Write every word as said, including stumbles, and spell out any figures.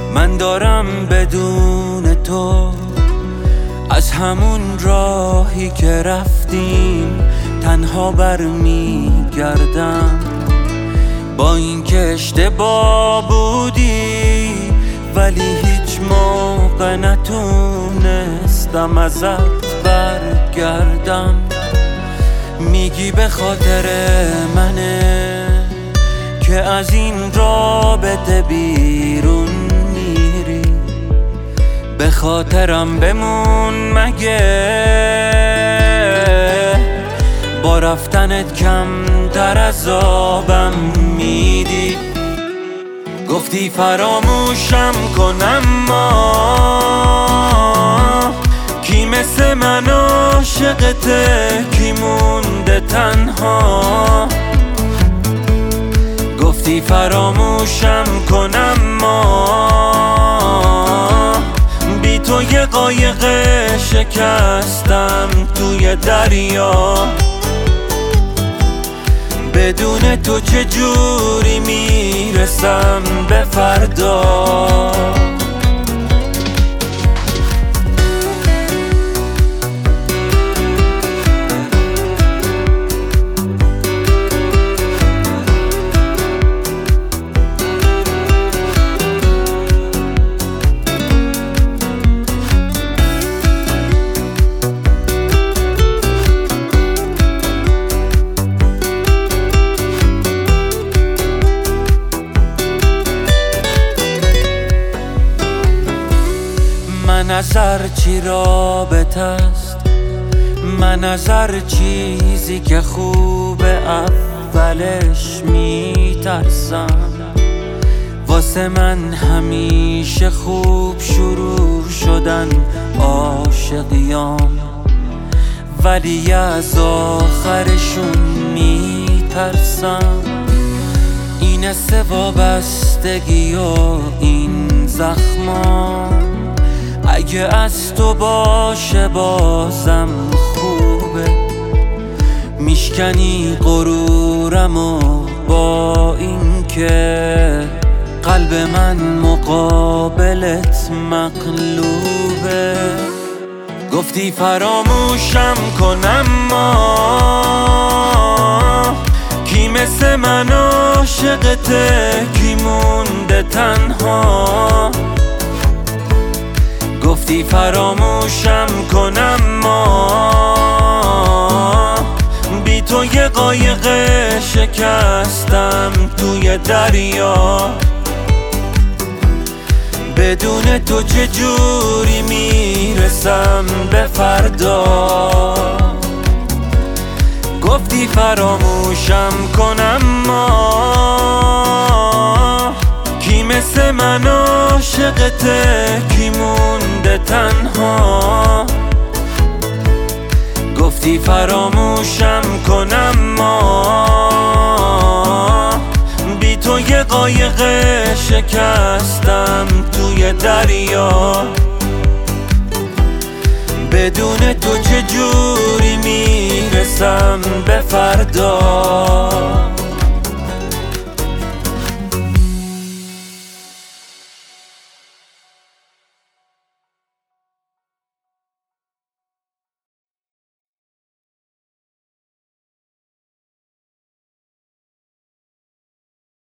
من دارم بدون تو از همون راهی که رفتیم تنها برمیگردم. با این که اشتباه بودی ولی هیچ موقع نتونستم ازت برگردم. میگی به خاطر منه که از این رابطه بیرون میری، به خاطرم بمون مگه با رفتنت کم در عذابم میدی. گفتی فراموشم کنم ما کی مثل من عاشقته، کی مونده تنها. گفتی فراموشم کنم ما بی تو یه قایق شکستم توی دریا. بدون تو چجوری میرسم به فردا؟ من از هر چی رابطه است، من از هر چیزی که خوبه اولش میترسم. واسه من همیشه خوب شروع شدن عاشقیام، ولی از آخرشون میترسم. این است وابستگی و این زخمام، اگه از تو باشه بازم خوبه. میشکنی غرورم و با این که قلب من مقابلت مغلوبه. گفتی فراموشم کنم ما کی مثل من عاشقته، کی مونده تنها. گفتی فراموشم کنم ما بی تو یه قایق شکستم توی دریا. بدون تو چجوری میرسم به فردا؟ گفتی فراموشم کنم ما کی مثل من عاشقته، کی مونده تنها. گفتی فراموشم کنم ما بی تو یه قایق شکستم توی دریا. بدون تو چجوری میرسم به فردا؟